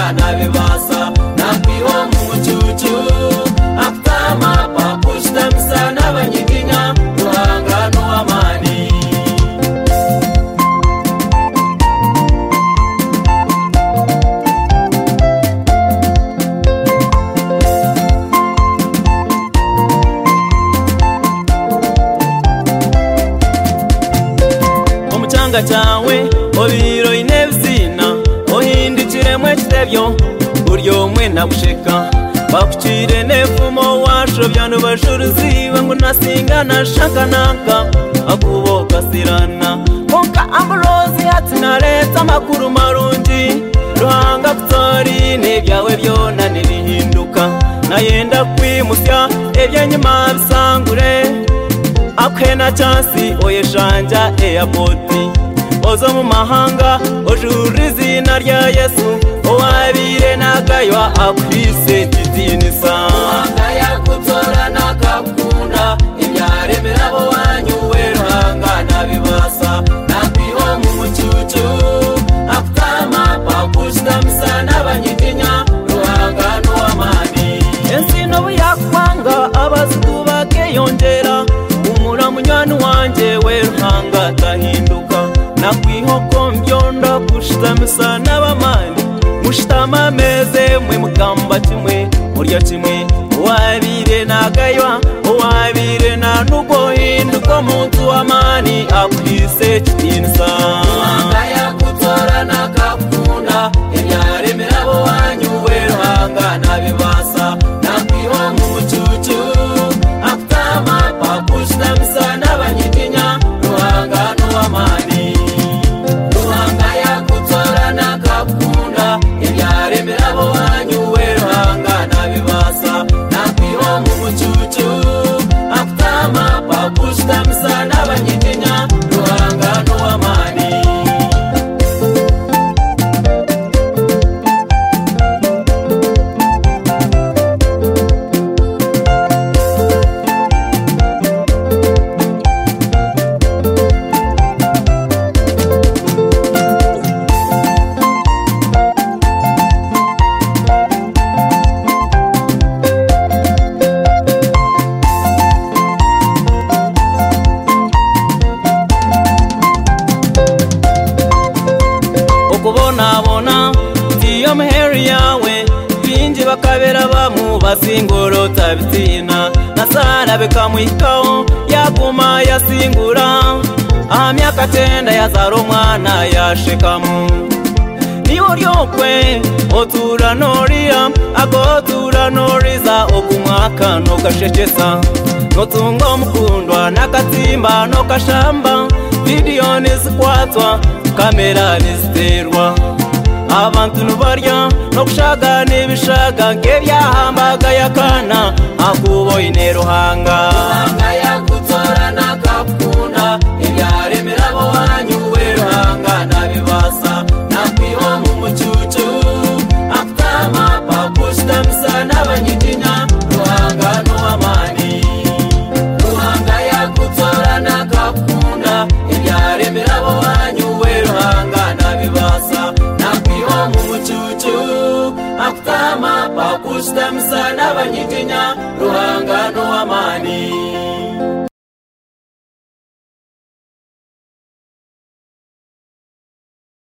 nabibasa nakwiho mu mucucu akutama pakushtamisa n'abanyiginya ruhanga n'uwamani omucanga cyawe obiro inebzina ohindukire mwe kitebyo buryo mwe nabusheka bakucire nefumo washobya nubashuruziwe ngo nasinga nashaka naka akuboka sirana konka amrozi hatina leta makuru marungi ruhanga kutori n'ibyawe byona nibihinduka nayenda kwimusya ebyanyuma bisangure akwena chansi oyeshanja airport ozo mu mahanga ojuru izina rya Yesu owabire nagaywa akwise tidinisa wangaya kutora nakakunda ibyaremera bo wanyuwe ruhanga nabibasa nakwiho mu mucucu akutama pakushtamisa n'abanyiginya ruhanga n'uwamani ensino buyakwanga abazubake yongera munywani wanje we ruhanga tahinduka nakwiho kombyondo kushtamisa n'abamani mushtama meze mwe mugamba kimwe murya kimwe wabire nagaywa wabire na nugo hinduka muntu wamani akwise kitinsa wangaya kutora nakakunda ibyaremera bo wanyuwe ruhanga nabibasa nakwiho mu mucucu akutama pakushtamisa n'abanyiginya ruhanga n'uwamani ruhanga yakutora nakakunda ibyaremera bo wanyuwe ruhanga nabibasa nakwiho mu mucucu akutama pakushtamisa n'abanyiginya ruhanga n'uwamani okubonabona tiyo mheri yawe binji bakabera bamu basinguro tabitina nasana bekamwikaho yaguma yasingura myaka 10 yazara umwana yashekamu niyo ryokwe otura noria agotura noriza okumwaka no kashechesa notunga mukundwa nakatimba no kashamba video nizikwatwa kamera niziterwa abantu nubarya no kushaga n'ibishaga ngebyahambaga yakana akubo ine ruhanga yakutora nakakunda ibyaremera bo wanyuwe ruhanga nabibasa nakwiho mu mucucu akutama pakushtamisa n'abanyiginya ruhanga n'uwamani ruhanga yakutora nakakunda ibyaremera bo wanyuwe ruhanga nabibasa nakwiho mu mucucu akutama pakushtamisa n'abanyiginya ruhanga n'uwamani